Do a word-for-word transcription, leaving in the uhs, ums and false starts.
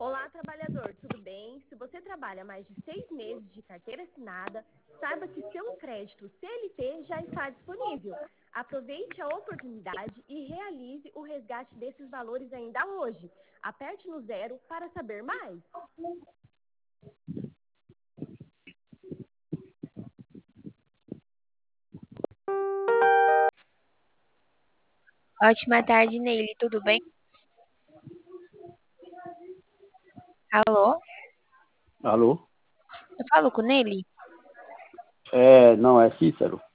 Olá, trabalhador, tudo bem? Se você trabalha mais de seis meses de carteira assinada, saiba que seu crédito C L T já está disponível. Aproveite a oportunidade e realize o resgate desses valores ainda hoje. Aperte no zero para saber mais. Ótima tarde, Neile, tudo bem? Alô? Alô? Eu falo com o Neile? É, não, é Cícero.